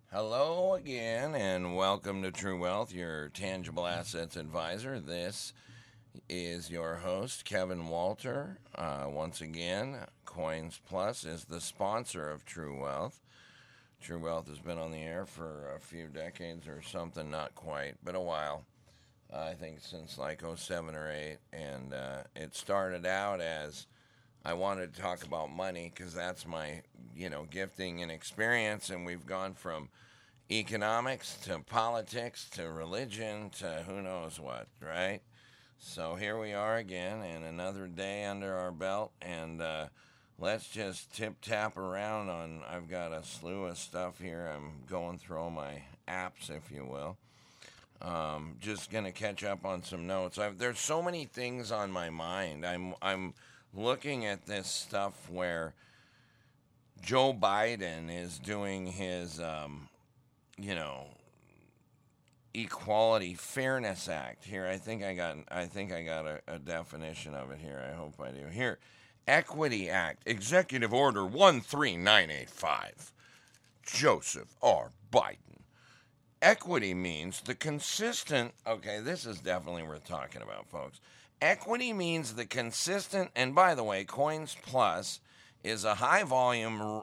Hello again, and welcome to True Wealth, your tangible assets advisor. This is your host, Kevin Walter. Once again, Coins Plus is the sponsor of True Wealth. True Wealth has been on the air for a few decades or something, not quite, but a while. I think since like '07 or '08, and it started out as I wanted to talk about money because that's my, gifting and experience, and we've gone from economics to politics to religion to who knows what, right? So here we are again, and another day under our belt, and let's just tip tap around on. I've got a slew of stuff here. I'm going through all my apps, if you will. Just gonna catch up on some notes. There's so many things on my mind. I'm looking at this stuff where Joe Biden is doing his, you know, Equality Fairness Act. Here, I think I got a definition of it here. I hope I do. Here, Equity Act, Executive Order 13985. Joseph R. Biden. Equity means the consistent. Okay, this is definitely worth talking about, folks. Equity means the consistent, and by the way, Coins Plus is a high volume,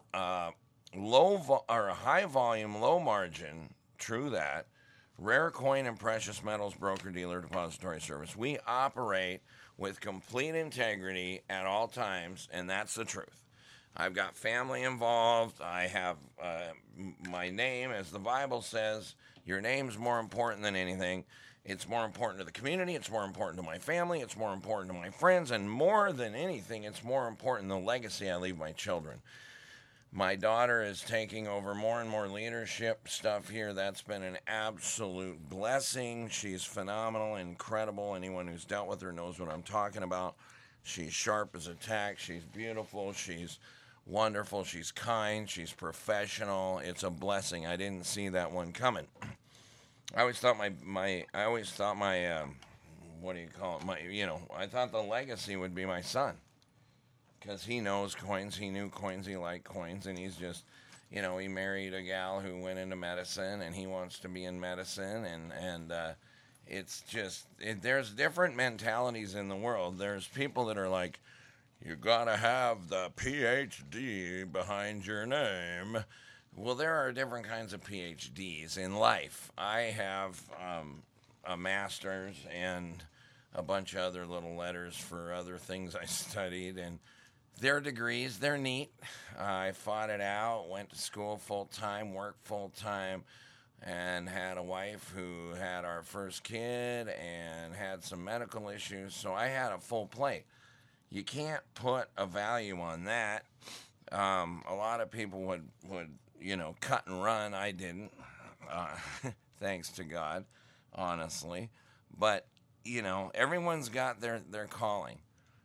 low margin. True that. Rare coin and precious metals broker dealer depository service. We operate with complete integrity at all times, and that's the truth. I've got family involved. I have my name, as the Bible says, your name's more important than anything. It's more important to the community. It's more important to my family. It's more important to my friends. And more than anything, it's more important the legacy I leave my children. My daughter is taking over more and more leadership stuff here. That's been an absolute blessing. She's phenomenal, incredible. Anyone who's dealt with her knows what I'm talking about. She's sharp as a tack. She's beautiful. She's wonderful. She's kind. She's professional. It's a blessing. I didn't see that one coming. I always thought my what do you call it? I thought the legacy would be my son. Because he knows coins, he knew coins, he liked coins, and he's just, he married a gal who went into medicine, and he wants to be in medicine, and it's just, there's different mentalities in the world. There's people that are like, you gotta have the PhD behind your name. Well, there are different kinds of PhDs in life. I have a master's and a bunch of other little letters for other things I studied, and their degrees, they're neat. I fought it out, went to school full-time, worked full-time, and had a wife who had our first kid and had some medical issues, so I had a full plate. You can't put a value on that. A lot of people would cut and run. I didn't, thanks to God, honestly. But, everyone's got their calling.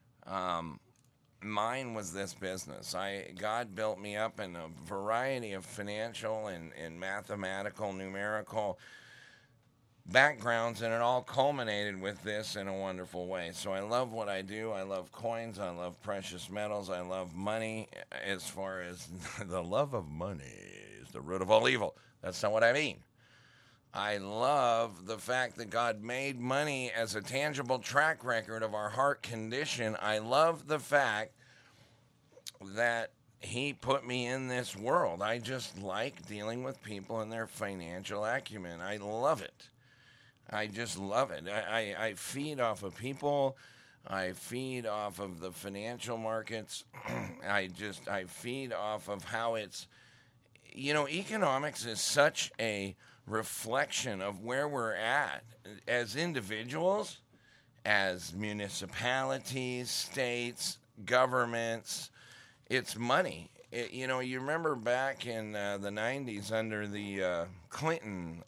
Mine was this business. God built me up in a variety of financial and mathematical, numerical backgrounds, and it all culminated with this in a wonderful way. So I love what I do. I love coins. I love precious metals. I love money. As far as the love of money is the root of all evil. That's not what I mean. I love the fact that God made money as a tangible track record of our heart condition. I love the fact that He put me in this world. I just like dealing with people and their financial acumen. I love it. I just love it. I feed off of people. I feed off of the financial markets. I feed off of how it's, economics is such a reflection of where we're at as individuals, as municipalities, states, governments. It's money. You remember back in the 90s under the Clinton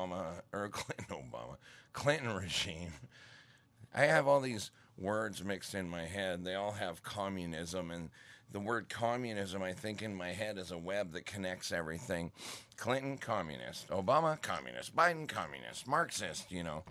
regime. I have all these words mixed in my head. They all have communism, and the word communism, I think, in my head is a web that connects everything. Clinton, communist. Obama, communist. Biden, communist. Marxist,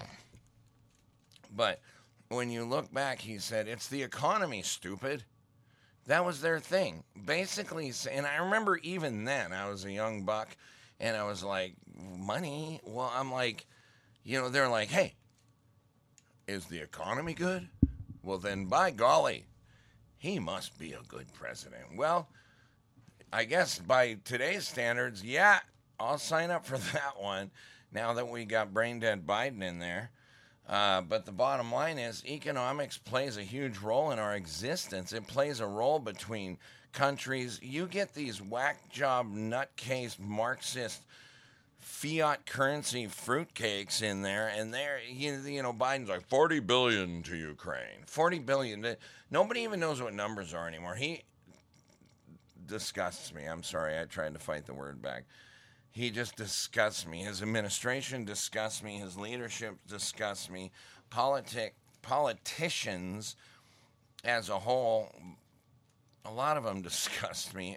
But when you look back, he said, it's the economy, stupid. That was their thing. Basically, and I remember even then, I was a young buck, And I was like, money? Well, I'm like, they're like, hey, is the economy good? Well, then, by golly, he must be a good president. Well, I guess by today's standards, yeah, I'll sign up for that one now that we got brain dead Biden in there. But the bottom line is economics plays a huge role in our existence. It plays a role between countries. You get these whack job, nutcase, Marxist fiat currency fruitcakes in there, and Biden's like 40 billion to Ukraine. 40 billion. Nobody even knows what numbers are anymore. He disgusts me. I'm sorry. I tried to fight the word back. He just disgusts me. His administration disgusts me. His leadership disgusts me. Politicians as a whole, a lot of them disgust me.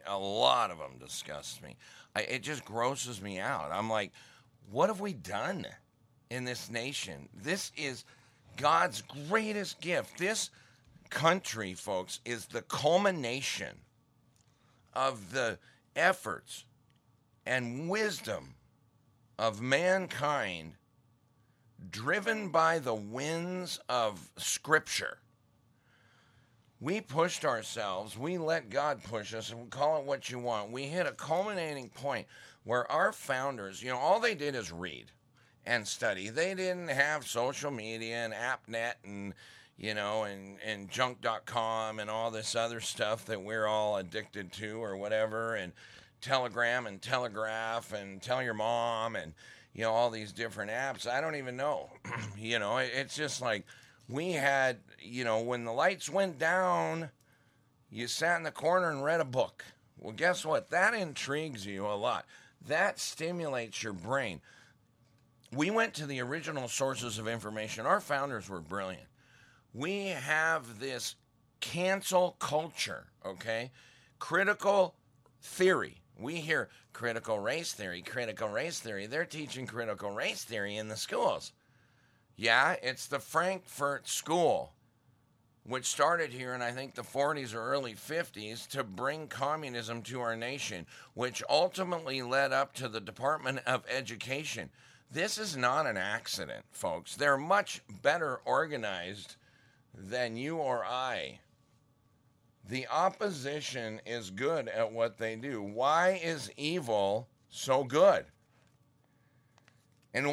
It just grosses me out. I'm like, what have we done in this nation? This is God's greatest gift. This country, folks, is the culmination of the efforts and wisdom of mankind driven by the winds of Scripture. We pushed ourselves. We let God push us, and call it what you want. We hit a culminating point where our founders, all they did is read and study. They didn't have social media and AppNet and, and junk.com and all this other stuff that we're all addicted to or whatever, and Telegram and Telegraph and Tell Your Mom and, all these different apps. I don't even know. It's just like, we had, when the lights went down, you sat in the corner and read a book. Well, guess what? That intrigues you a lot. That stimulates your brain. We went to the original sources of information. Our founders were brilliant. We have this cancel culture, okay? Critical theory. We hear critical race theory. They're teaching critical race theory in the schools. Yeah, it's the Frankfurt School, which started here in, I think, the 40s or early 50s to bring communism to our nation, which ultimately led up to the Department of Education. This is not an accident, folks. They're much better organized than you or I. The opposition is good at what they do. Why is evil so good? And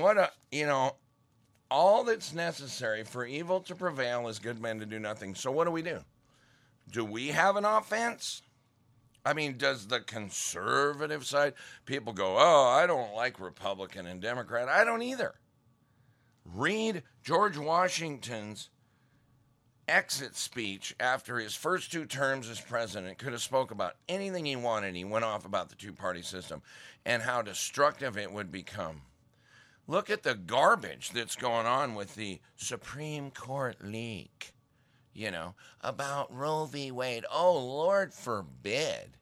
all that's necessary for evil to prevail is good men to do nothing. So what do? Do we have an offense? I mean, does the conservative side, people go, oh, I don't like Republican and Democrat. I don't either. Read George Washington's exit speech after his first 2 terms as president. Could have spoke about anything he wanted. He went off about the two-party system and how destructive it would become. Look at the garbage that's going on with the Supreme Court leak, about Roe v. Wade. Oh, Lord forbid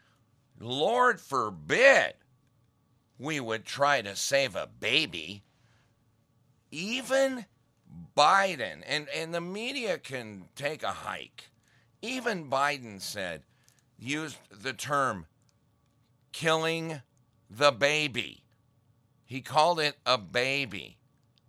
we would try to save a baby. Even Biden, and the media can take a hike. Even Biden used the term killing the baby. He called it a baby.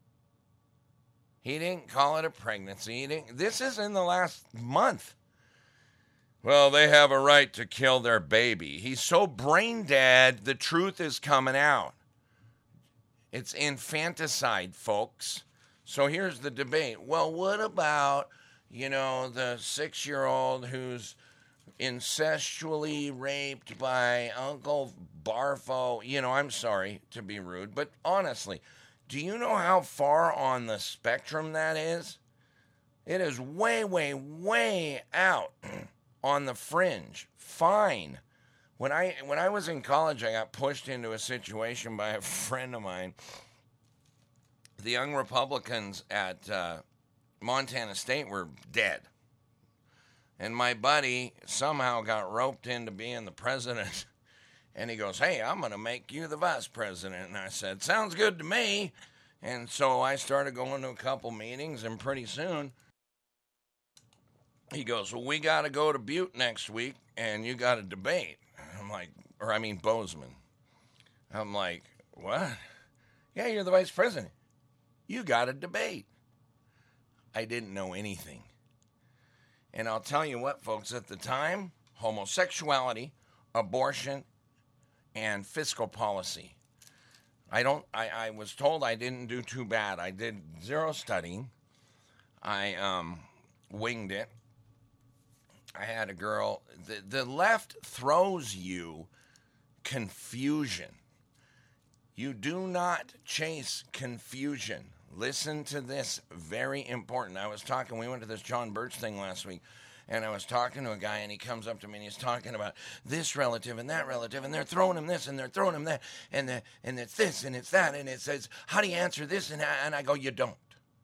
He didn't call it a pregnancy. This is in the last month. Well, they have a right to kill their baby. He's so brain dead, the truth is coming out. It's infanticide, folks. So here's the debate. Well, what about, the 6-year-old who's incestually raped by Uncle Barfo? I'm sorry to be rude, but honestly, do you know how far on the spectrum that is? It is way, way, way out on the fringe. Fine. When I was in college, I got pushed into a situation by a friend of mine. The young Republicans at Montana State were dead. And my buddy somehow got roped into being the president. And he goes, hey, I'm going to make you the vice president. And I said, sounds good to me. And so I started going to a couple meetings, and pretty soon he goes, well, we got to go to Butte next week, and you got to debate. I'm like, Bozeman. I'm like, what? Yeah, you're the vice president. You got a debate. I didn't know anything. And I'll tell you what, folks, at the time, homosexuality, abortion, and fiscal policy. I was told I didn't do too bad. I did zero studying. I winged it. I had a girl. The left throws you confusion. You do not chase confusion. Listen to this, very important. We went to this John Birch thing last week, and I was talking to a guy, and he comes up to me, and he's talking about this relative and that relative, and they're throwing him this, and they're throwing him that, and it's this, and it's that, and it says, how do you answer this? And I go, you don't.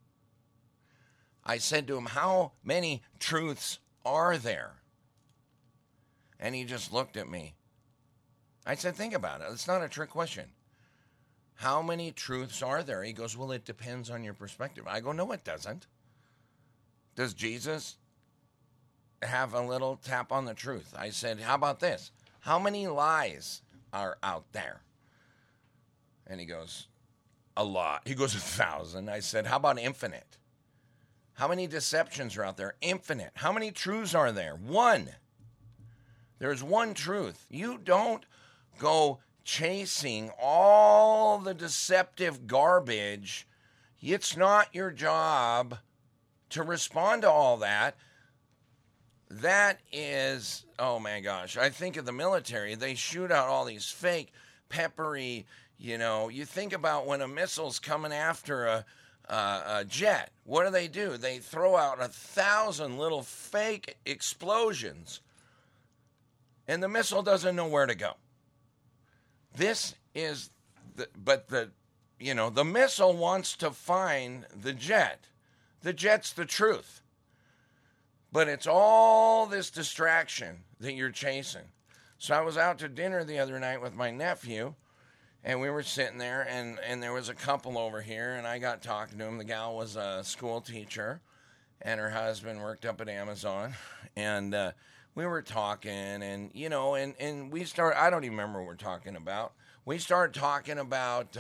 I said to him, how many truths are there? And he just looked at me. I said, think about it. It's not a trick question. How many truths are there? He goes, well, it depends on your perspective. I go, no, it doesn't. Does Jesus have a little tap on the truth? I said, how about this? How many lies are out there? And he goes, a lot. He goes, 1,000. I said, how about infinite? How many deceptions are out there? Infinite. How many truths are there? One. There's one truth. You don't go chasing all the deceptive garbage. It's not your job to respond to all that. That is, oh my gosh, I think of the military. They shoot out all these fake, peppery, you think about when a missile's coming after a jet. What do? They throw out 1,000 little fake explosions, and the missile doesn't know where to go. This is, the missile wants to find the jet. The jet's the truth. But it's all this distraction that you're chasing. So I was out to dinner the other night with my nephew, and we were sitting there, and there was a couple over here, and I got talking to him. The gal was a school teacher, and her husband worked up at Amazon, and we were talking, and we started, I don't even remember what we're talking about. We started talking about,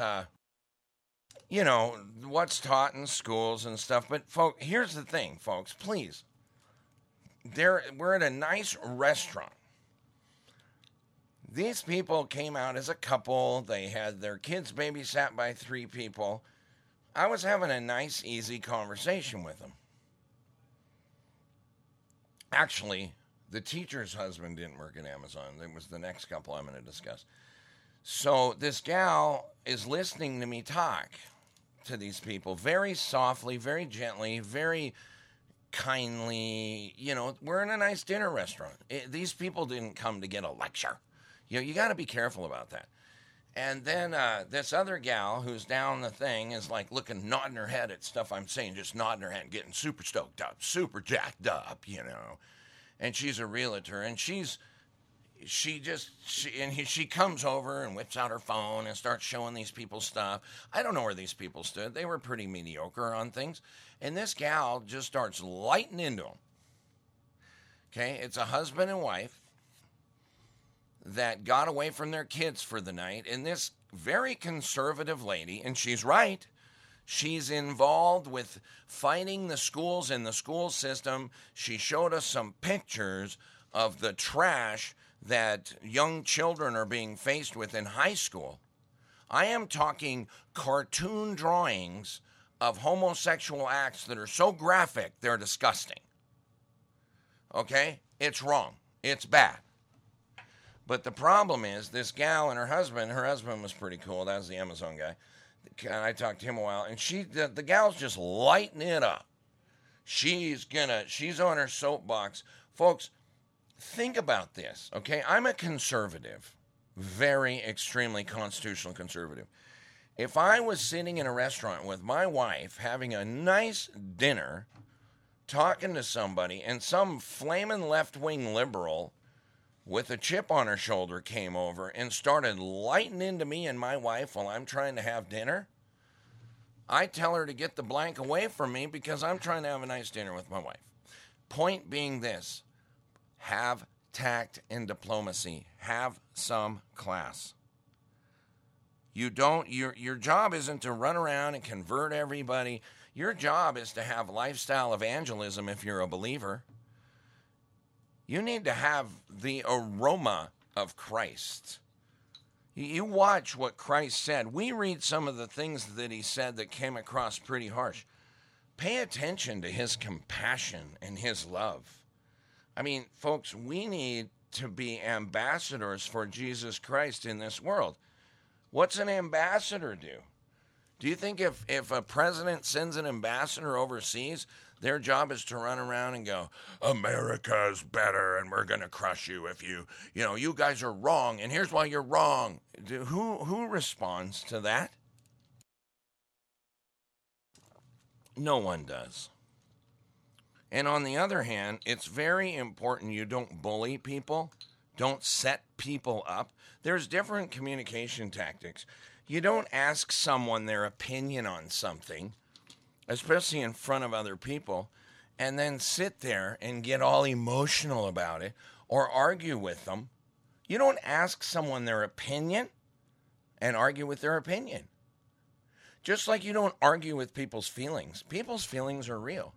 what's taught in schools and stuff. But, here's the thing, folks, please. We're at a nice restaurant. These people came out as a couple. They had their kids babysat by 3 people. I was having a nice, easy conversation with them. Actually, the teacher's husband didn't work at Amazon. It was the next couple I'm going to discuss. So this gal is listening to me talk to these people very softly, very gently, very kindly. We're in a nice dinner restaurant. These people didn't come to get a lecture. You got to be careful about that. And then this other gal who's down the thing is like nodding her head at stuff I'm saying, just nodding her head, getting super stoked up, super jacked up, And she's a realtor, and she comes over and whips out her phone and starts showing these people stuff. I don't know where these people stood. They were pretty mediocre on things. And this gal just starts lighting into them. Okay, it's a husband and wife that got away from their kids for the night. And this very conservative lady, and she's right, she's involved with fighting the schools and the school system. She showed us some pictures of the trash that young children are being faced with in high school. I am talking cartoon drawings of homosexual acts that are so graphic, they're disgusting. Okay? It's wrong. It's bad. But the problem is, this gal and her husband was pretty cool. That was the Amazon guy. I talked to him a while, and the gal's just lighting it up. She's on her soapbox. Folks, think about this, okay? I'm a conservative, very extremely constitutional conservative. If I was sitting in a restaurant with my wife having a nice dinner, talking to somebody, and some flaming left-wing liberal with a chip on her shoulder came over and started lighting into me and my wife while I'm trying to have dinner, I tell her to get the blank away from me because I'm trying to have a nice dinner with my wife. Point being this: have tact and diplomacy. Have some class. You don't, your job isn't to run around and convert everybody. Your job is to have lifestyle evangelism if you're a believer. You need to have the aroma of Christ. You watch what Christ said. We read some of the things that he said that came across pretty harsh. Pay attention to his compassion and his love. I mean, folks, we need to be ambassadors for Jesus Christ in this world. What's an ambassador do? Do you think if a president sends an ambassador overseas, their job is to run around and go, America's better and we're going to crush you if you guys are wrong and here's why you're wrong? Who responds to that? No one does. And on the other hand, it's very important you don't bully people, don't set people up. There's different communication tactics. You don't ask someone their opinion on something, especially in front of other people, and then sit there and get all emotional about it or argue with them. You don't ask someone their opinion and argue with their opinion. Just like you don't argue with people's feelings. People's feelings are real.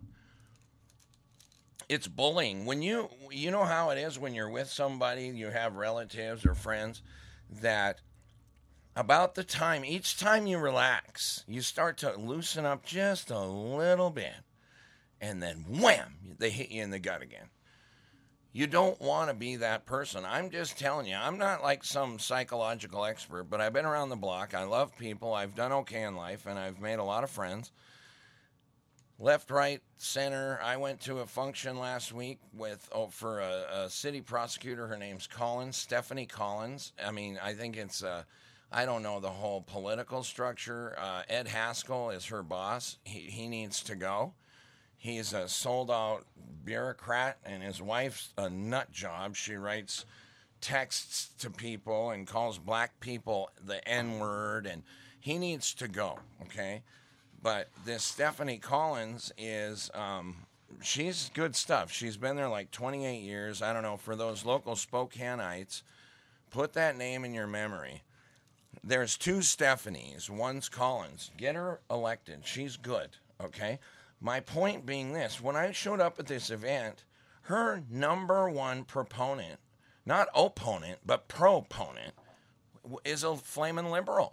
It's bullying. When you know how it is when you're with somebody, you have relatives or friends that about the time, each time you relax, you start to loosen up just a little bit. And then wham, they hit you in the gut again. You don't want to be that person. I'm just telling you, I'm not like some psychological expert, but I've been around the block. I love people. I've done okay in life, and I've made a lot of friends. Left, right, center. I went to a function last week for a city prosecutor. Her name's Collins, Stephanie Collins. I mean, I think it's, I don't know the whole political structure. Ed Haskell is her boss. He needs to go. He's a sold-out bureaucrat, and his wife's a nut job. She writes texts to people and calls black people the N-word, and he needs to go, okay? But this Stephanie Collins is, she's good stuff. She's been there like 28 years. I don't know, for those local Spokaneites, put that name in your memory. There's two Stephanies. One's Collins. Get her elected. She's good, okay? My point being this. When I showed up at this event, her number one proponent, not opponent, but proponent, is a flaming liberal.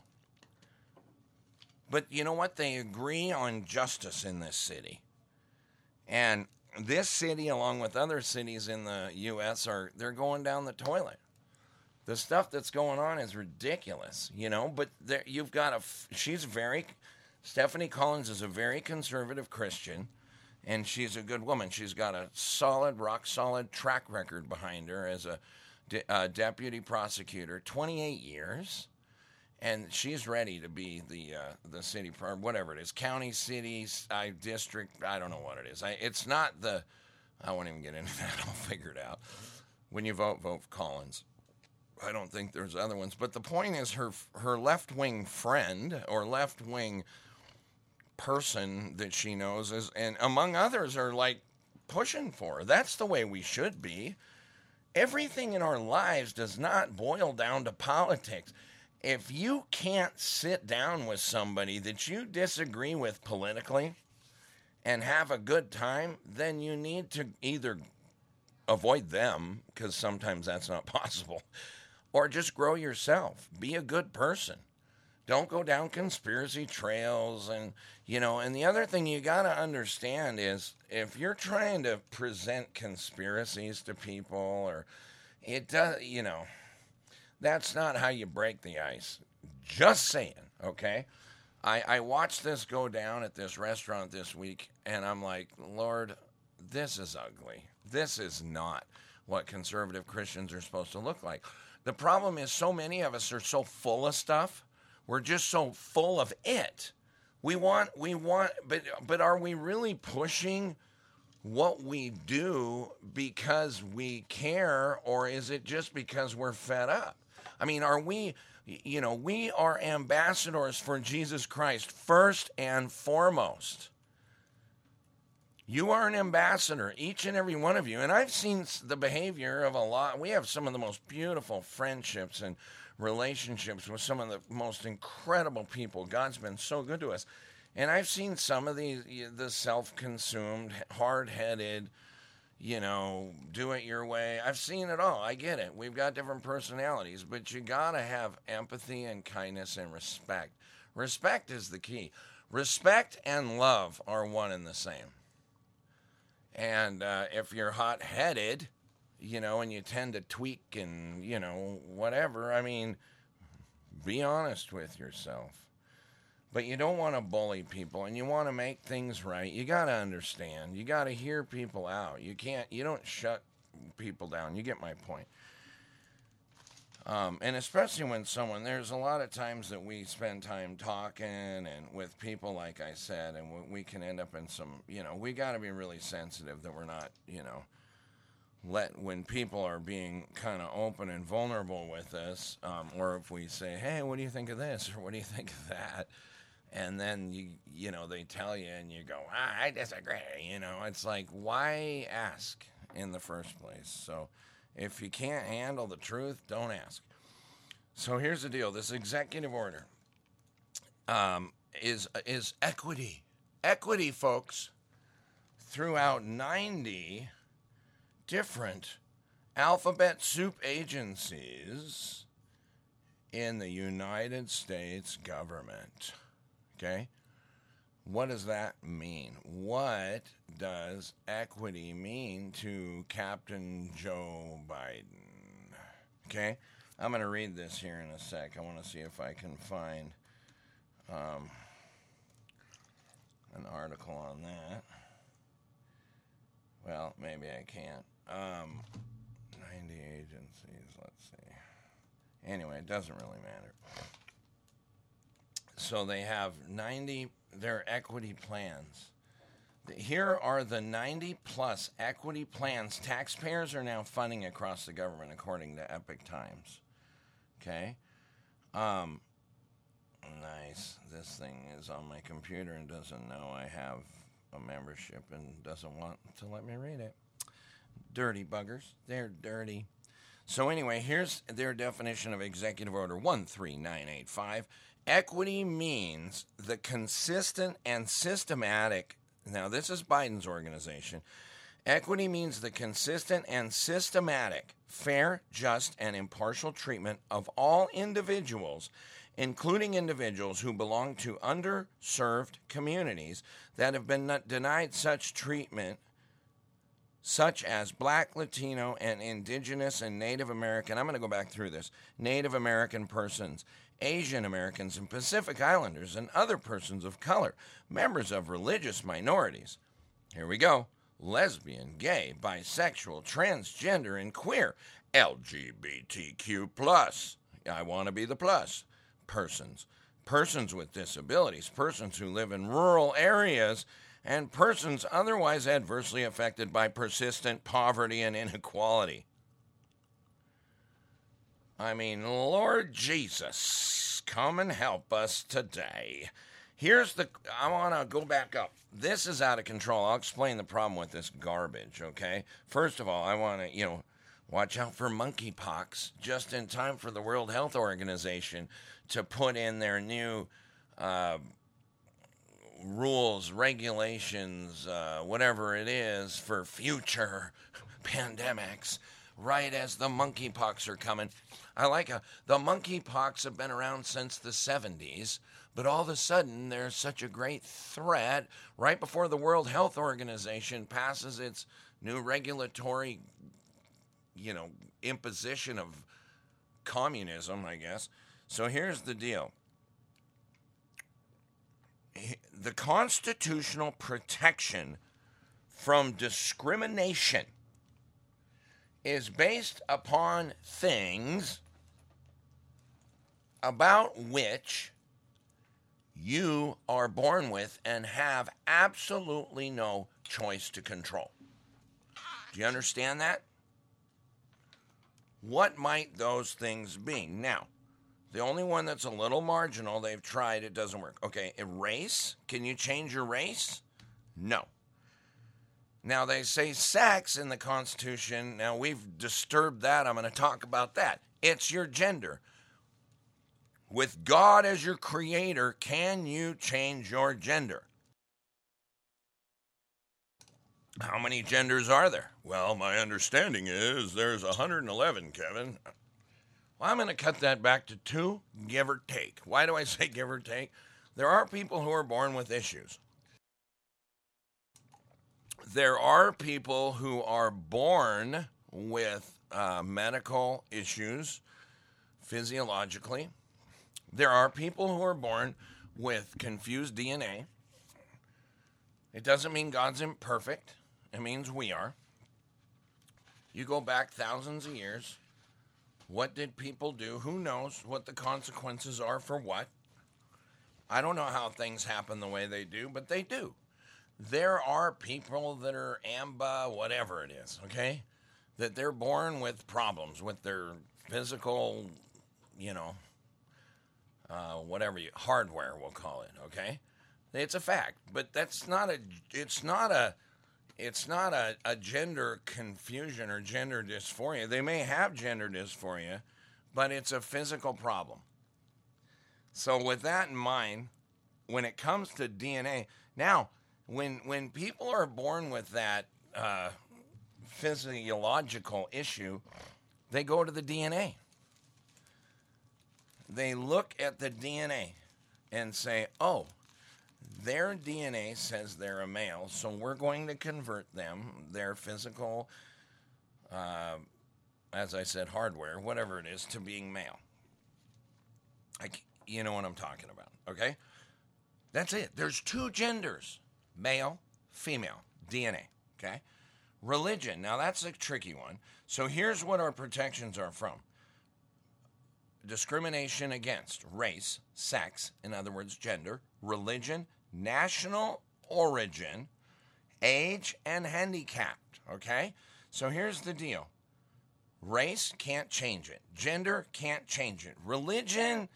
But you know what? They agree on justice in this city. And this city, along with other cities in the U.S., they're going down the toilet. The stuff that's going on is ridiculous, but you've got Stephanie Collins is a very conservative Christian, and she's a good woman. She's got a rock solid track record behind her as a deputy prosecutor, 28 years, and she's ready to be the city, or whatever it is, county, city, district, I don't know what it is. It's not I won't even get into that. I'll figure it out. When you vote for Collins. I don't think there's other ones. But the point is her left-wing friend or left-wing person that she knows is, and among others, are like pushing for her. That's the way we should be. Everything in our lives does not boil down to politics. If you can't sit down with somebody that you disagree with politically and have a good time, then you need to either avoid them, because sometimes that's not possible, or just grow yourself. Be a good person. Don't go down conspiracy trails. And the other thing you got to understand is if you're trying to present conspiracies to people, or it does, that's not how you break the ice. Just saying, okay? I watched this go down at this restaurant this week, and I'm like, Lord, this is ugly. This is not what conservative Christians are supposed to look like. The problem is so many of us are so full of stuff. We're just so full of it. We want, but are we really pushing what we do because we care, or is it just because we're fed up? I mean, are we, we are ambassadors for Jesus Christ first and foremost. You are an ambassador, each and every one of you. And I've seen the behavior of a lot. We have some of the most beautiful friendships and relationships with some of the most incredible people. God's been so good to us. And I've seen some of the self-consumed, hard-headed, do it your way. I've seen it all. I get it. We've got different personalities, but you got to have empathy and kindness and respect. Respect is the key. Respect and love are one and the same. And if you're hot-headed, and you tend to tweak and, whatever, I mean, be honest with yourself. But you don't want to bully people, and you want to make things right. You got to understand. You got to hear people out. You don't shut people down. You get my point. And especially when there's a lot of times that we spend time talking and with people, like I said, and we can end up in some, we got to be really sensitive that we're not, when people are being kind of open and vulnerable with us, or if we say, hey, what do you think of this? Or what do you think of that? And then, they tell you and you go, I disagree. It's like, why ask in the first place? So if you can't handle the truth, don't ask. So here's the deal. This executive order is equity. Equity, folks, throughout 90 different alphabet soup agencies in the United States government. Okay? What does that mean? What does equity mean to Captain Joe Biden? Okay? I'm going to read this here in a sec. I want to see if I can find an article on that. Well, maybe I can't. 90 agencies, let's see. Anyway, it doesn't really matter. So they have 90, their equity plans. Here are the 90-plus equity plans taxpayers are now funding across the government, according to Epic Times. Okay? Nice. This thing is on my computer and doesn't know I have a membership and doesn't want to let me read it. Dirty buggers. They're dirty. So anyway, here's their definition of Executive Order 13985. Equity means the consistent and systematic, now this is Biden's organization, equity means the consistent and systematic, fair, just, and impartial treatment of all individuals, including individuals who belong to underserved communities that have been denied such treatment, such as Black, Latino, and Indigenous and Native American, I'm going to go back through this, Native American persons, Asian Americans and Pacific Islanders, and other persons of color, members of religious minorities. Here we go. Lesbian, gay, bisexual, transgender, and queer. LGBTQ+. I want to be the plus. Persons. Persons with disabilities. Persons who live in rural areas. And persons otherwise adversely affected by persistent poverty and inequality. I mean, Lord Jesus, come and help us today. I want to go back up. This is out of control. I'll explain the problem with this garbage, okay? First of all, I want to, watch out for monkeypox just in time for the World Health Organization to put in their new rules, regulations, whatever it is for future pandemics. Right as the monkeypox are coming. The monkeypox have been around since the 70s, but all of a sudden there's such a great threat right before the World Health Organization passes its new regulatory, imposition of communism, I guess. So here's the deal. The constitutional protection from discrimination is based upon things about which you are born with and have absolutely no choice to control. Do you understand that? What might those things be? Now, the only one that's a little marginal, they've tried, it doesn't work. Okay, race? Can you change your race? No. Now, they say sex in the Constitution. Now, we've disturbed that. I'm going to talk about that. It's your gender. With God as your creator, can you change your gender? How many genders are there? Well, my understanding is there's 111, Kevin. Well, I'm going to cut that back to 2, give or take. Why do I say give or take? There are people who are born with issues. There are people who are born with medical issues physiologically. There are people who are born with confused DNA. It doesn't mean God's imperfect. It means we are. You go back thousands of years. What did people do? Who knows what the consequences are for what? I don't know how things happen the way they do, but they do. There are people that are AMBA, whatever it is, okay? That they're born with problems with their physical, hardware, we'll call it, okay? It's a fact, but it's not a gender confusion or gender dysphoria. They may have gender dysphoria, but it's a physical problem. So with that in mind, when it comes to DNA, now, when people are born with that physiological issue, they go to the DNA. They look at the DNA and say, oh, their DNA says they're a male, so we're going to convert them, their physical, as I said, hardware, whatever it is, to being male. You know what I'm talking about, okay? That's it. There's 2 genders, male, female, DNA, okay? Religion, now that's a tricky one. So here's what our protections are from. Discrimination against race, sex, in other words, gender, religion, national origin, age, and handicapped, okay? So here's the deal. Race, can't change it. Gender, can't change it. Religion,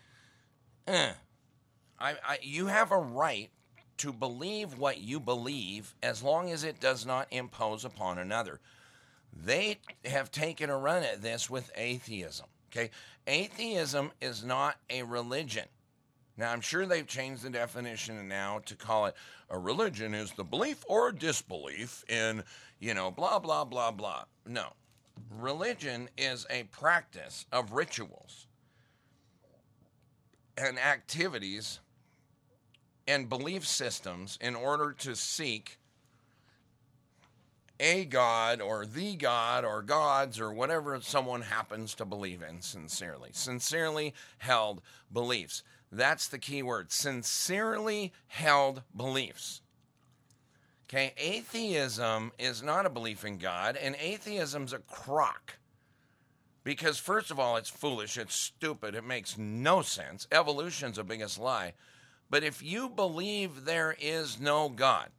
you have a right to believe what you believe as long as it does not impose upon another. They have taken a run at this with atheism, okay? Atheism is not a religion. Now, I'm sure they've changed the definition now to call it a religion is the belief or disbelief in, blah, blah, blah, blah. No. Religion is a practice of rituals and activities and belief systems in order to seek a God or the God or gods or whatever someone happens to believe in sincerely. Sincerely held beliefs. That's the key word. Sincerely held beliefs. Okay, atheism is not a belief in God, and atheism's a crock. Because first of all, it's foolish, it's stupid, it makes no sense. Evolution's the biggest lie. But if you believe there is no God,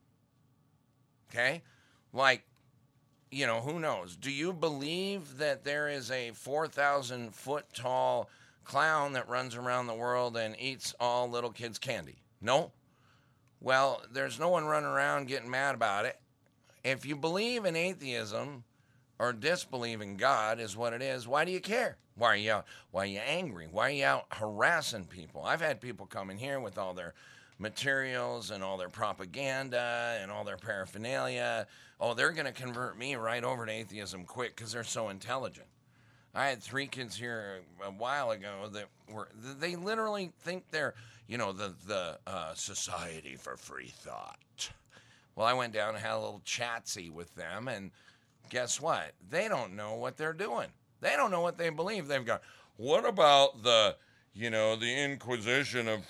okay, like, who knows? Do you believe that there is a 4,000 foot tall clown that runs around the world and eats all little kids' candy? No? Well, there's no one running around getting mad about it. If you believe in atheism or disbelieve in God is what it is, why do you care? Why are you angry? Why are you out harassing people? I've had people come in here with all their materials and all their propaganda and all their paraphernalia. Oh, they're going to convert me right over to atheism quick because they're so intelligent. I had 3 kids here a while ago that they literally think they're, the Society for Free Thought. Well, I went down and had a little chatsy with them, and guess what? They don't know what they're doing. They don't know what they believe. They've got, what about the Inquisition of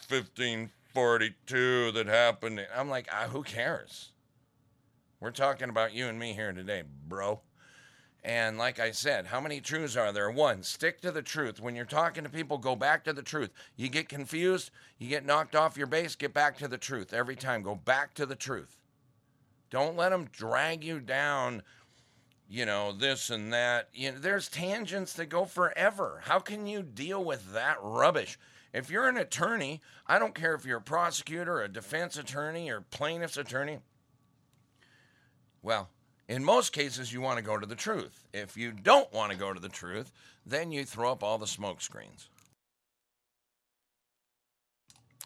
1542 that happened? I'm like, who cares? We're talking about you and me here today, bro. And like I said, how many truths are there? 1, stick to the truth. When you're talking to people, go back to the truth. You get confused, you get knocked off your base, get back to the truth. Every time, go back to the truth. Don't let them drag you down, this and that. There's tangents that go forever. How can you deal with that rubbish? If you're an attorney, I don't care if you're a prosecutor, a defense attorney, or plaintiff's attorney. Well, in most cases, you want to go to the truth. If you don't want to go to the truth, then you throw up all the smoke screens.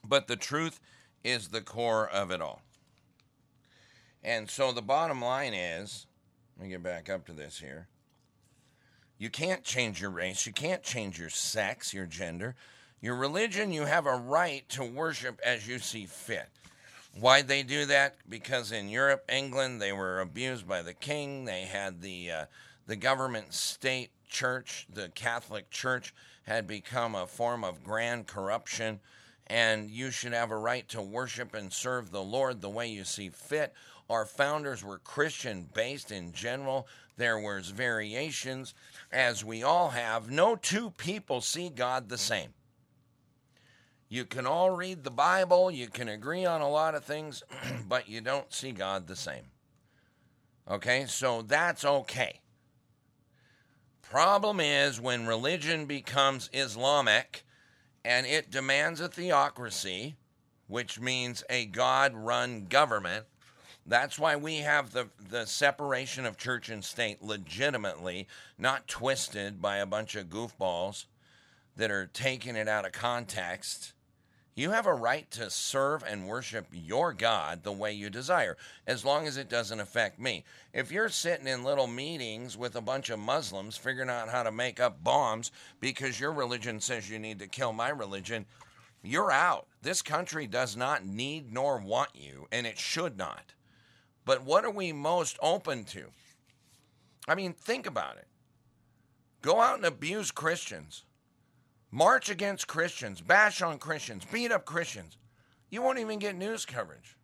But the truth is the core of it all. And so the bottom line is, let me get back up to this here. You can't change your race. You can't change your sex, your gender. Your religion, you have a right to worship as you see fit. Why'd they do that? Because in Europe, England, they were abused by the king. They had the government state church, the Catholic Church, had become a form of grand corruption. And you should have a right to worship and serve the Lord the way you see fit. Our founders were Christian-based in general. There was variations, as we all have. No two people see God the same. You can all read the Bible, you can agree on a lot of things, but you don't see God the same. Okay, so that's okay. Problem is when religion becomes Islamic and it demands a theocracy, which means a God-run government. That's why we have the separation of church and state legitimately, not twisted by a bunch of goofballs that are taking it out of context. You have a right to serve and worship your God the way you desire, as long as it doesn't affect me. If you're sitting in little meetings with a bunch of Muslims figuring out how to make up bombs because your religion says you need to kill my religion, you're out. This country does not need nor want you, and it should not. But what are we most open to? I mean, think about it. Go out and abuse Christians. March against Christians, bash on Christians, beat up Christians. You won't even get news coverage.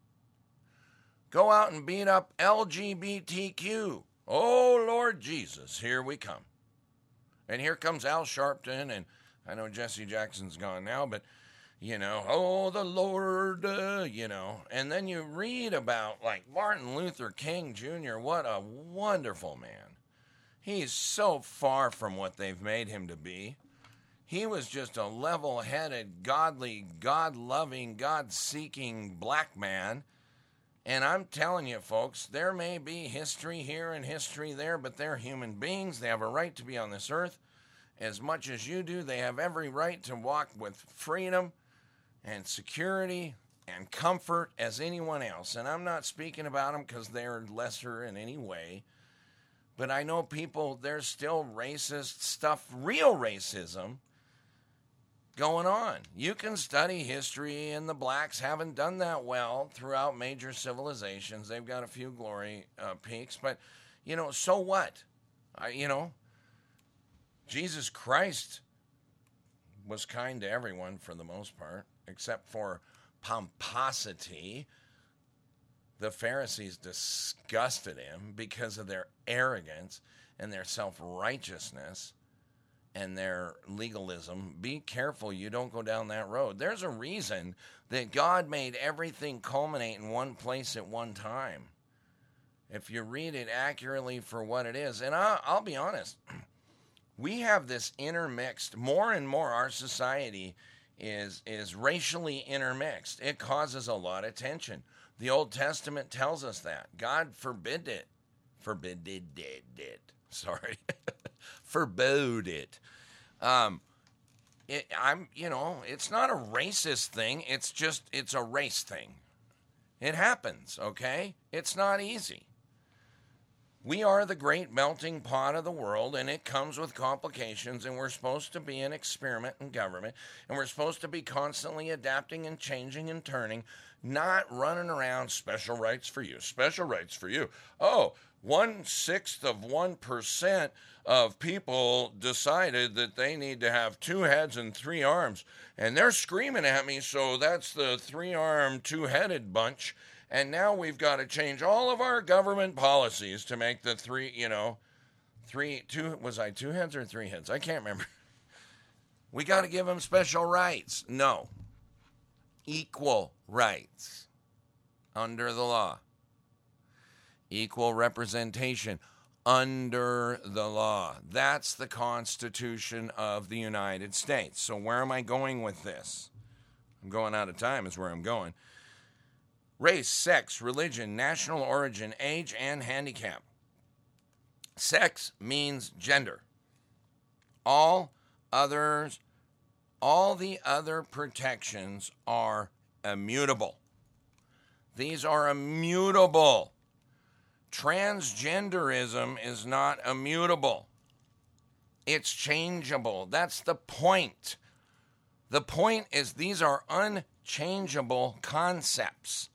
Go out and beat up LGBTQ. Oh, Lord Jesus, here we come. And here comes Al Sharpton, and I know Jesse Jackson's gone now, but, oh, the Lord, And then you read about, like, Martin Luther King Jr., what a wonderful man. He's so far from what they've made him to be. He was just a level-headed, godly, God-loving, God-seeking black man. And I'm telling you, folks, there may be history here and history there, but they're human beings. They have a right to be on this earth as much as you do. They have every right to walk with freedom and security and comfort as anyone else. And I'm not speaking about them because they're lesser in any way. But I know people, there's still racist stuff, real racism, going on. You can study history, and the blacks haven't done that well throughout major civilizations. They've got a few glory peaks, but, so what? Jesus Christ was kind to everyone for the most part, except for pomposity. The Pharisees disgusted him because of their arrogance and their self-righteousness and their legalism. Be careful you don't go down that road. There's a reason that God made everything culminate in one place at one time. If you read it accurately for what it is, and I'll be honest, we have this intermixed, more and more our society is racially intermixed. It causes a lot of tension. The Old Testament tells us that. God forbid it. Forbid it. Sorry. Forbode it. It's not a racist thing. It's a race thing. It happens, okay? It's not easy. We are the great melting pot of the world, and it comes with complications, and we're supposed to be an experiment in government, and we're supposed to be constantly adapting and changing and turning, not running around special rights for you, special rights for you. Oh, 1/6 of 1% of people decided that they need to have 2 heads and 3 arms, and they're screaming at me, so that's the 3-armed, 2-headed bunch. And now we've got to change all of our government policies to make the 2 heads or 3 heads? I can't remember. We got to give them special rights. No. Equal rights under the law. Equal representation under the law. That's the Constitution of the United States. So where am I going with this? I'm going out of time is where I'm going. Race, sex, religion, national origin, age, and handicap. Sex means gender. All others All the other protections are immutable. These are immutable. Transgenderism is not immutable. It's changeable. That's the point. The point is these are unchangeable concepts.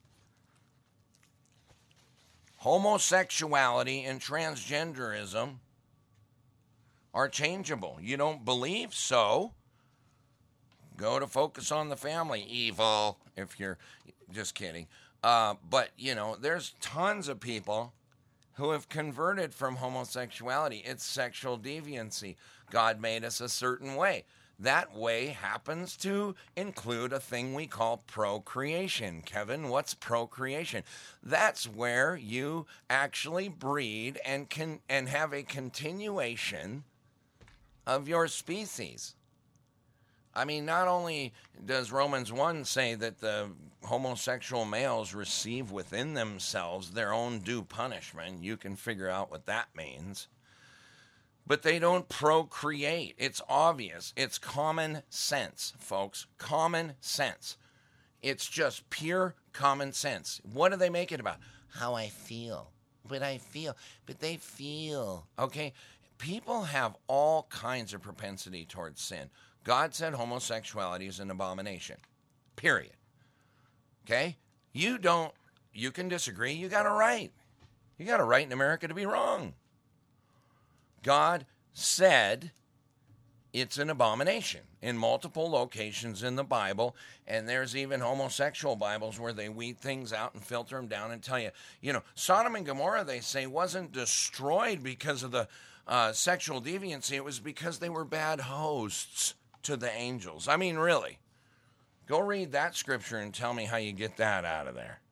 Homosexuality and transgenderism are changeable. You don't believe so? Go to Focus on the Family. Evil, if you're just kidding. But, there's tons of people who have converted from homosexuality. It's sexual deviancy. God made us a certain way. That way happens to include a thing we call procreation. Kevin, what's procreation? That's where you actually breed and have a continuation of your species. I mean, not only does Romans 1 say that the homosexual males receive within themselves their own due punishment, you can figure out what that means, but they don't procreate. It's obvious. It's common sense, folks. Common sense. It's just pure common sense. What do they make it about? How I feel. But they feel. Okay? People have all kinds of propensity towards sin. God said homosexuality is an abomination. Period. Okay? You can disagree. You got a right. You got a right in America to be wrong. God said it's an abomination in multiple locations in the Bible, and there's even homosexual Bibles where they weed things out and filter them down and tell you, Sodom and Gomorrah, they say, wasn't destroyed because of the sexual deviancy. It was because they were bad hosts to the angels. I mean, really. Go read that scripture and tell me how you get that out of there.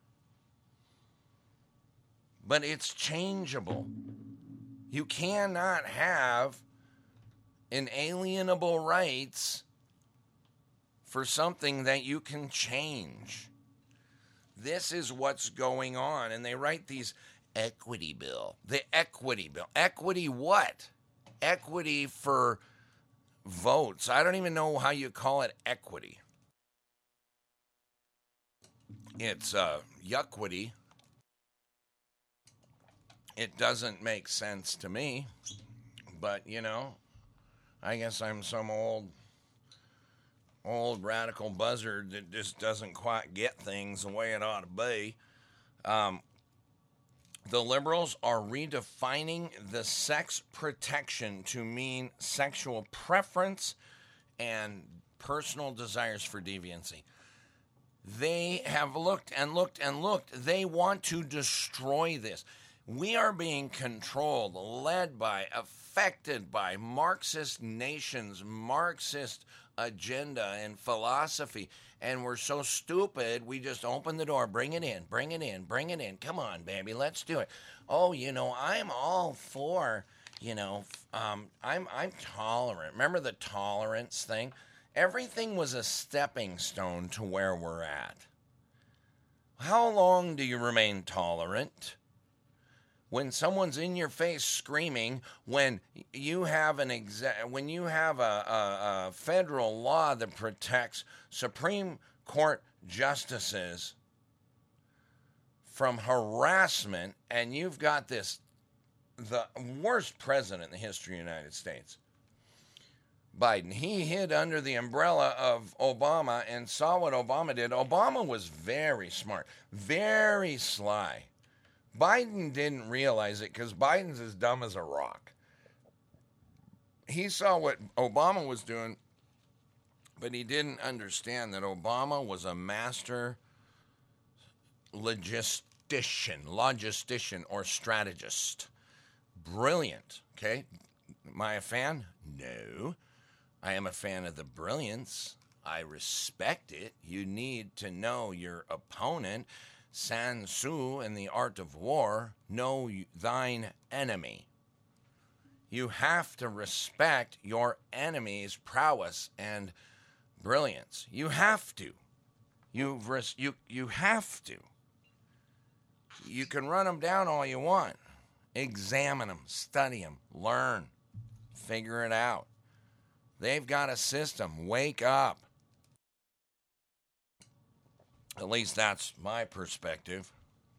But it's changeable. You cannot have inalienable rights for something that you can change. This is what's going on. And they write these equity bill. The equity bill. Equity what? Equity for votes. I don't even know how you call it equity. It's yucquity. It doesn't make sense to me, but I guess I'm some old radical buzzard that just doesn't quite get things the way it ought to be. The liberals are redefining the sex protection to mean sexual preference and personal desires for deviancy. They have looked and looked and looked. They want to destroy this. We are being controlled, led by, affected by Marxist nations, Marxist agenda and philosophy. And we're so stupid, we just open the door, bring it in, bring it in, bring it in. Come on, baby, let's do it. Oh, I'm all for, I'm tolerant. Remember the tolerance thing? Everything was a stepping stone to where we're at. How long do you remain tolerant? When someone's in your face screaming, when you have a federal law that protects Supreme Court justices from harassment, and you've got the worst president in the history of the United States, Biden. He hid under the umbrella of Obama and saw what Obama did. Obama was very smart, very sly. Biden didn't realize it because Biden's as dumb as a rock. He saw what Obama was doing, but he didn't understand that Obama was a master logistician or strategist. Brilliant, okay? Am I a fan? No. I am a fan of the brilliance. I respect it. You need to know your opponent. Sun Tzu in The Art of War, know thine enemy. You have to respect your enemy's prowess and brilliance. You have to. You have to. You can run them down all you want. Examine them, study them, learn, figure it out. They've got a system. Wake up. At least that's my perspective.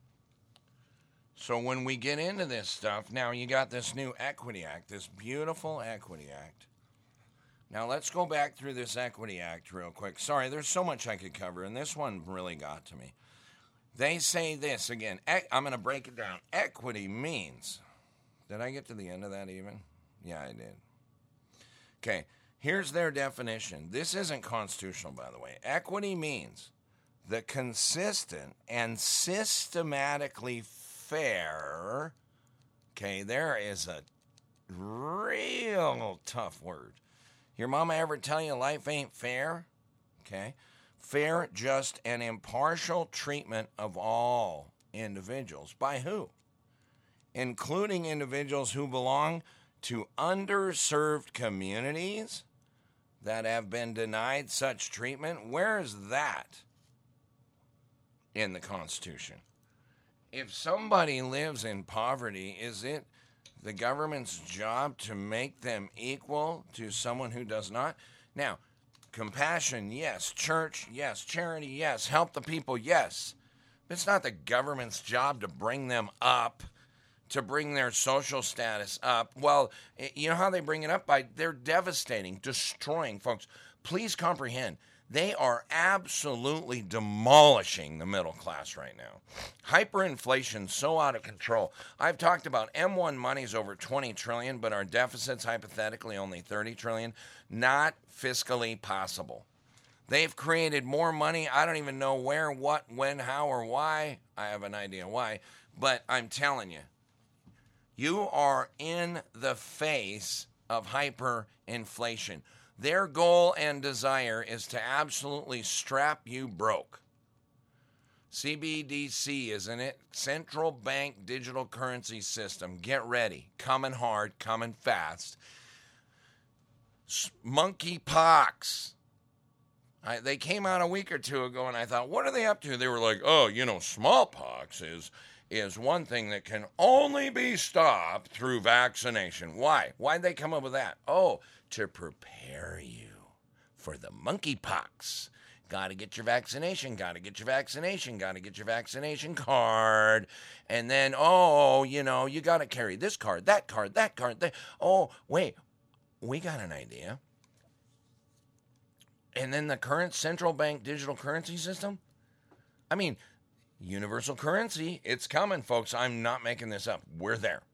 So when we get into this stuff, now you got this new Equity Act, this beautiful Equity Act. Now let's go back through this Equity Act real quick. Sorry, there's so much I could cover, and this one really got to me. They say this again. I'm going to break it down. Equity means, did I get to the end of that even? Yeah, I did. Okay, here's their definition. This isn't constitutional, by the way. Equity means the consistent and systematically fair, okay, there is a real tough word. Your mama ever tell you life ain't fair? Okay. Fair, just, and impartial treatment of all individuals. By who? Including individuals who belong to underserved communities that have been denied such treatment. Where is that in the Constitution? If somebody lives in poverty, is it the government's job to make them equal to someone who does not? Now, compassion, yes. Church, yes. Charity, yes. Help the people, yes. But it's not the government's job to bring them up, to bring their social status up. Well, you know how they bring it up? They're devastating, destroying folks. Please comprehend. They are absolutely demolishing the middle class right now. Hyperinflation so out of control. I've talked about M1 money's over 20 trillion, but our deficit's hypothetically only 30 trillion. Not fiscally possible. They've created more money. I don't even know where, what, when, how, or why. I have an idea why, but I'm telling you, you are in the face of hyperinflation. Their goal and desire is to absolutely strap you broke. CBDC, isn't it? Central Bank Digital Currency System. Get ready. Coming hard, coming fast. Monkeypox. They came out a week or two ago, and I thought, what are they up to? They were like, smallpox is one thing that can only be stopped through vaccination. Why? Why'd they come up with that? Oh, to prepare you for the monkeypox. Got to get your vaccination, got to get your vaccination, got to get your vaccination card. And then, you got to carry this card, that card, that card. Oh, wait, we got an idea. And then the current central bank digital currency system? I mean, universal currency, it's coming, folks. I'm not making this up. We're there.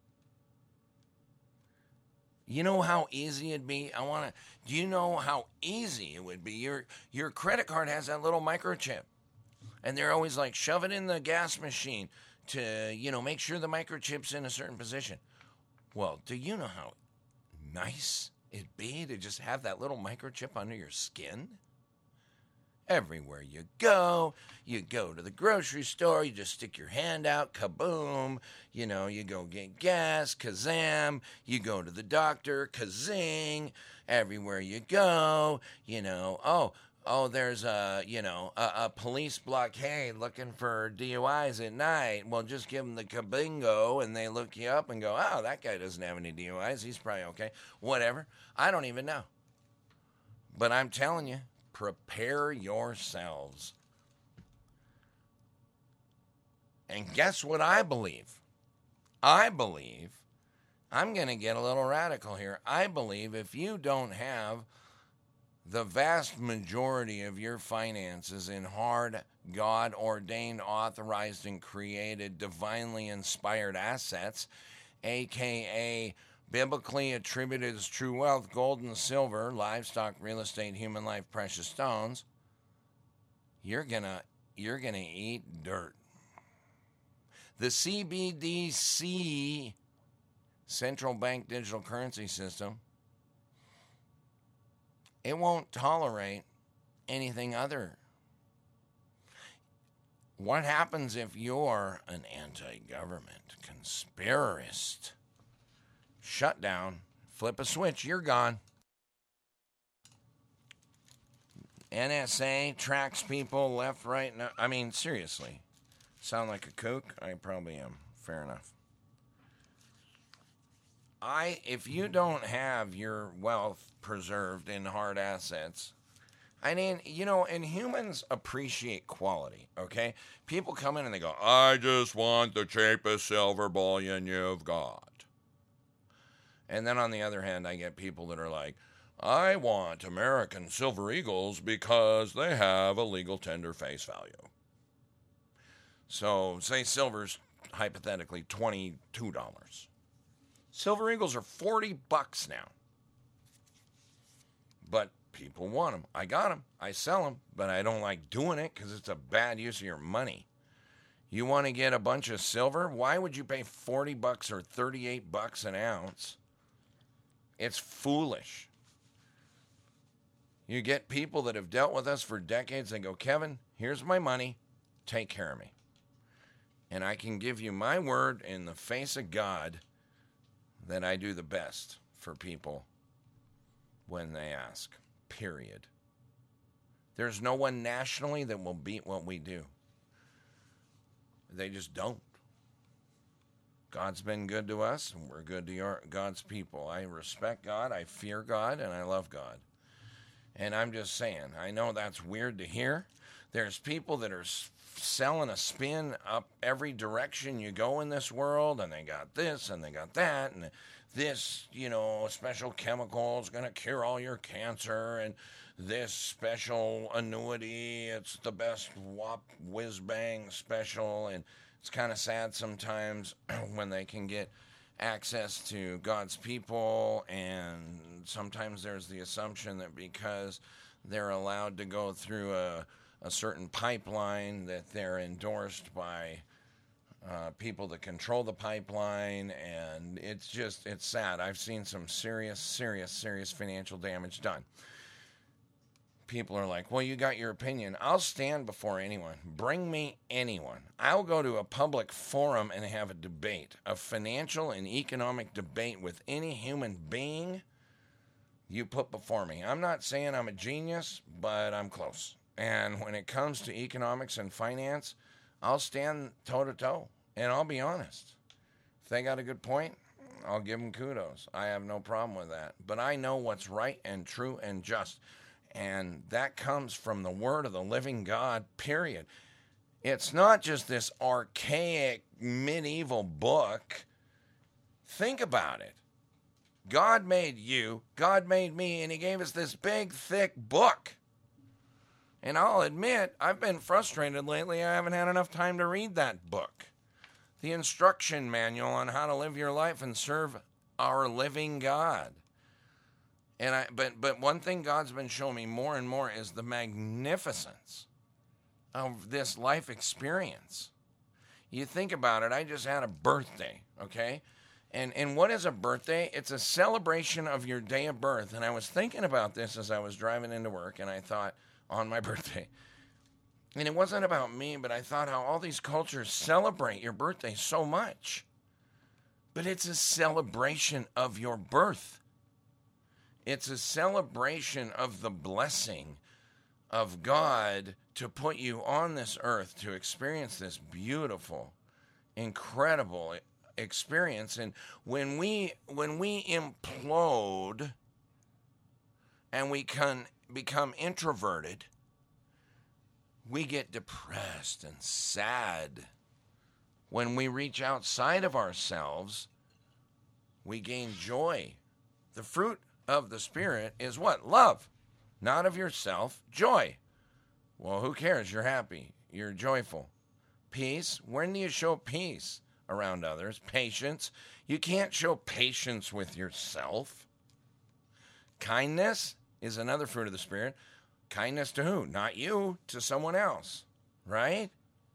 You know how easy it'd be? Do you know how easy it would be? Your credit card has that little microchip. And they're always like, shove it in the gas machine to, make sure the microchip's in a certain position. Well, do you know how nice it'd be to just have that little microchip under your skin? Everywhere you go to the grocery store, you just stick your hand out, kaboom, you go get gas, kazam, you go to the doctor, kazing, everywhere you go, there's a police blockade looking for DUIs at night. Well, just give them the kabingo, and they look you up and go, oh, that guy doesn't have any DUIs, he's probably okay, whatever. I don't even know. But I'm telling you, prepare yourselves. And guess what I believe? I'm going to get a little radical here. I believe if you don't have the vast majority of your finances in hard, God-ordained, authorized, and created, divinely inspired assets, a.k.a. biblically attributed as true wealth, gold and silver, livestock, real estate, human life, precious stones, you're gonna eat dirt. The CBDC, Central Bank Digital Currency System, it won't tolerate anything other. What happens if you're an anti-government conspiracist? Shut down, flip a switch, you're gone. NSA tracks people left, right, now. I mean, seriously. Sound like a kook? I probably am. Fair enough. If you don't have your wealth preserved in hard assets, I mean, and humans appreciate quality, okay? People come in and they go, I just want the cheapest silver bullion you've got. And then on the other hand, I get people that are like, I want American Silver Eagles because they have a legal tender face value. So, say silver's hypothetically $22. Silver Eagles are $40 now. But people want them. I got them. I sell them. But I don't like doing it because it's a bad use of your money. You want to get a bunch of silver? Why would you pay $40 or $38 an ounce? It's foolish. You get people that have dealt with us for decades and go, Kevin, here's my money. Take care of me. And I can give you my word in the face of God that I do the best for people when they ask, period. There's no one nationally that will beat what we do. They just don't. God's been good to us, and we're good to God's people. I respect God, I fear God, and I love God. And I'm just saying, I know that's weird to hear. There's people that are selling a spin up every direction you go in this world, and they got this, and they got that, and this, special chemical is going to cure all your cancer, and this special annuity, it's the best whop whiz bang special, and it's kind of sad sometimes when they can get access to God's people, and sometimes there's the assumption that because they're allowed to go through a certain pipeline that they're endorsed by people that control the pipeline, and it's sad. I've seen some serious financial damage done. People are like, well, you got your opinion. I'll stand before anyone. Bring me anyone. I'll go to a public forum and have a debate, a financial and economic debate with any human being you put before me. I'm not saying I'm a genius, but I'm close. And when it comes to economics and finance, I'll stand toe-to-toe, and I'll be honest. If they got a good point, I'll give them kudos. I have no problem with that. But I know what's right and true and just. And that comes from the word of the living God, period. It's not just this archaic medieval book. Think about it. God made you, God made me, and he gave us this big, thick book. And I'll admit, I've been frustrated lately. I haven't had enough time to read that book. The instruction manual on how to live your life and serve our living God. But one thing God's been showing me more and more is the magnificence of this life experience. You think about it, I just had a birthday, okay? And what is a birthday? It's a celebration of your day of birth. And I was thinking about this as I was driving into work, and I thought, on my birthday. And it wasn't about me, but I thought how all these cultures celebrate your birthday so much. But it's a celebration of your birth. It's a celebration of the blessing of God to put you on this earth to experience this beautiful, incredible experience. And when we implode and we can become introverted, we get depressed and sad. When we reach outside of ourselves, we gain joy. The fruit of the Spirit is what? Love. Not of yourself, joy. Well, who cares? You're happy. You're joyful. Peace. When do you show peace around others? Patience. You can't show patience with yourself. Kindness is another fruit of the Spirit. Kindness to who? Not you, to someone else. Right?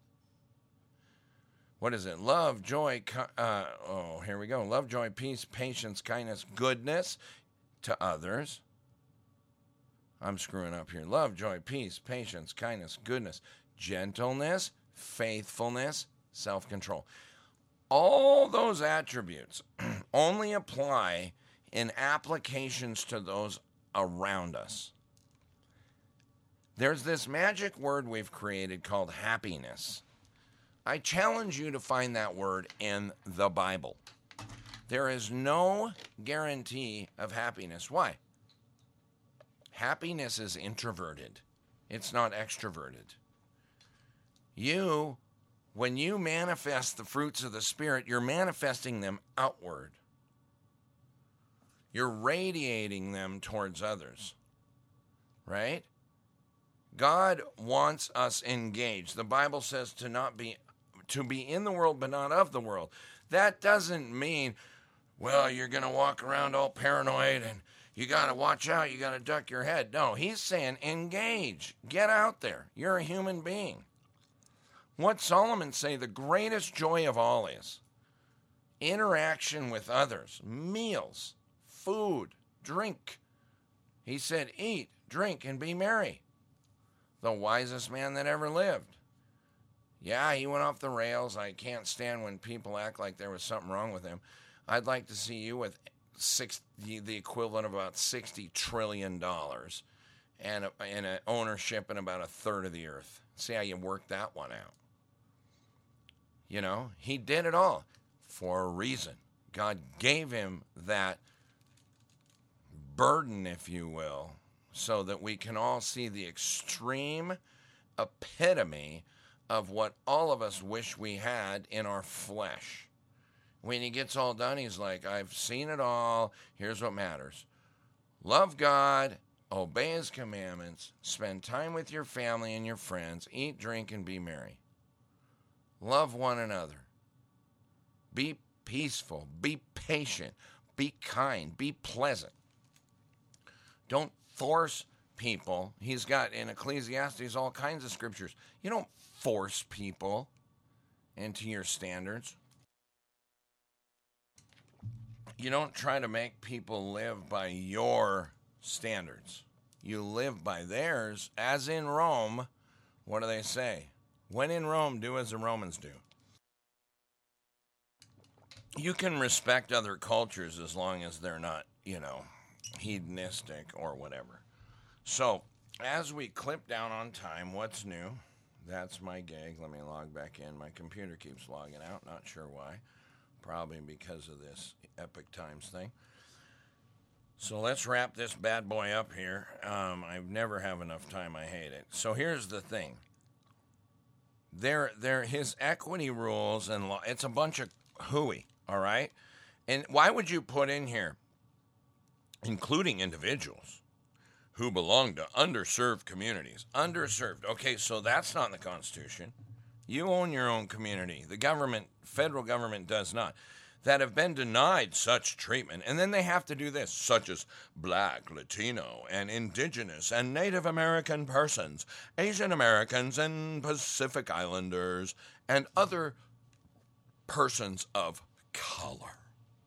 What is it? Love, joy, here we go. Love, joy, peace, patience, kindness, goodness to others. I'm screwing up here. Love, joy, peace, patience, kindness, goodness, gentleness, faithfulness, self-control. All those attributes only apply in applications to those around us. There's this magic word we've created called happiness. I challenge you to find that word in the Bible. There is no guarantee of happiness. Why? Happiness is introverted. It's not extroverted. When you manifest the fruits of the Spirit, you're manifesting them outward. You're radiating them towards others, right? God wants us engaged. The Bible says to be in the world but not of the world. That doesn't mean, well, you're going to walk around all paranoid and you got to watch out, you got to duck your head. No, he's saying engage. Get out there. You're a human being. What Solomon say, the greatest joy of all is interaction with others, meals, food, drink. He said, eat, drink, and be merry. The wisest man that ever lived. Yeah, he went off the rails. I can't stand when people act like there was something wrong with him. I'd like to see you with the equivalent of about $60 trillion and an ownership in about a third of the earth. See how you work that one out. You know, he did it all for a reason. God gave him that burden, if you will, so that we can all see the extreme epitome of what all of us wish we had in our flesh. When he gets all done, he's like, I've seen it all. Here's what matters. Love God, obey his commandments, spend time with your family and your friends, eat, drink, and be merry. Love one another. Be peaceful. Be patient. Be kind. Be pleasant. Don't force people. He's got in Ecclesiastes all kinds of scriptures. You don't force people into your standards. You don't try to make people live by your standards. You live by theirs, as in Rome. What do they say? When in Rome, do as the Romans do. You can respect other cultures as long as they're not, hedonistic or whatever. So, as we clip down on time, what's new? That's my gig. Let me log back in. My computer keeps logging out. Not sure why. Probably because of this Epic Times thing. So let's wrap this bad boy up here. I never have enough time. I hate it. So here's the thing. His equity rules and law, it's a bunch of hooey, all right? And why would you put in here, including individuals who belong to underserved communities? Underserved. Okay, so that's not in the Constitution. You own your own community. The government, federal government does not. That have been denied such treatment. And then they have to do this, such as Black, Latino, and Indigenous, and Native American persons, Asian Americans, and Pacific Islanders, and other persons of color.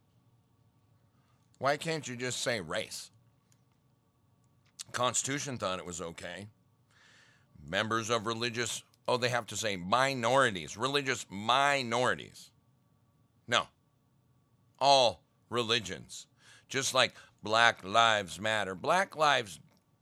Why can't you just say race? Constitution thought it was okay. Members of religious, they have to say minorities, religious minorities. No. All religions. Just like Black Lives Matter. Black lives,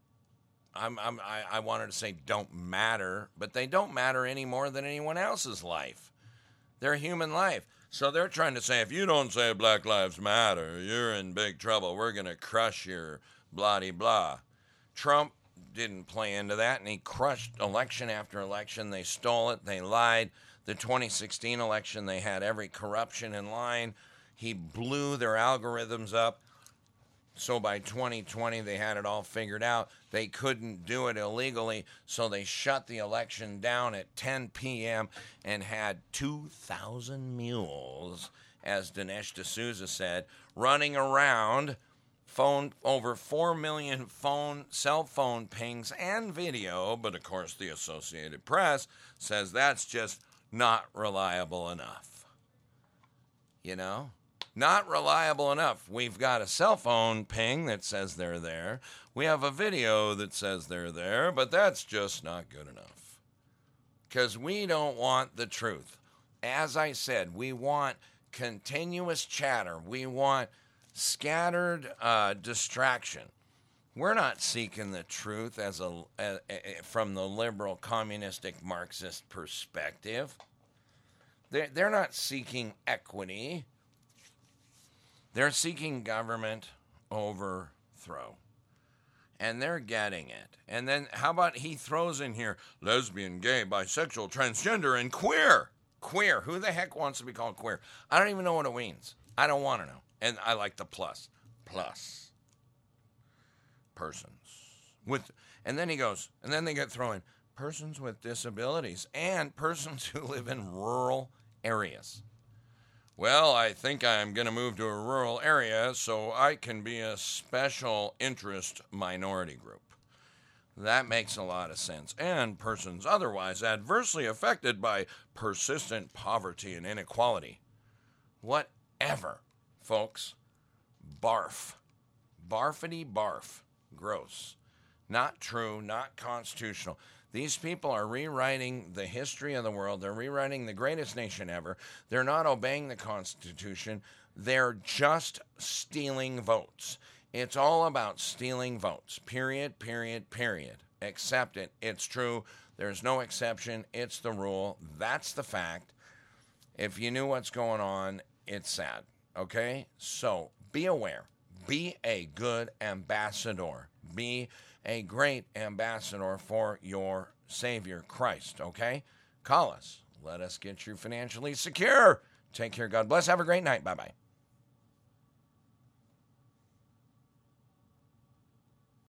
I wanted to say don't matter, but they don't matter any more than anyone else's life. They're human life. So they're trying to say, if you don't say Black Lives Matter, you're in big trouble. We're going to crush your blah-de-blah. Trump didn't play into that, and he crushed election after election. They stole it. They lied. The 2016 election, they had every corruption in line. He blew their algorithms up. So by 2020, they had it all figured out. They couldn't do it illegally, so they shut the election down at 10 p.m. and had 2,000 mules, as Dinesh D'Souza said, running around, over 4 million cell phone pings and video, but of course the Associated Press says that's just not reliable enough. Not reliable enough. We've got a cell phone ping that says they're there. We have a video that says they're there, but that's just not good enough. Because we don't want the truth. As I said, we want continuous chatter. We want scattered distraction. We're not seeking the truth from the liberal, communistic, Marxist perspective. They're not seeking equity. They're seeking government overthrow. And they're getting it. And then how about he throws in here lesbian, gay, bisexual, transgender, and queer? Queer. Who the heck wants to be called queer? I don't even know what it means. I don't want to know. And I like the plus. Plus. Persons. And then he goes, and then they get thrown in persons with disabilities and persons who live in rural areas. Well, I think I'm going to move to a rural area so I can be a special interest minority group. That makes a lot of sense. And persons otherwise adversely affected by persistent poverty and inequality. Whatever, folks. Barf. Barfity barf. Gross. Not true, not constitutional. These people are rewriting the history of the world. They're rewriting the greatest nation ever. They're not obeying the Constitution. They're just stealing votes. It's all about stealing votes. Period, period, period. Accept it. It's true. There's no exception. It's the rule. That's the fact. If you knew what's going on, it's sad. Okay? So be aware. Be a good ambassador. Be a great ambassador for your Savior, Christ, okay? Call us. Let us get you financially secure. Take care. God bless. Have a great night. Bye-bye.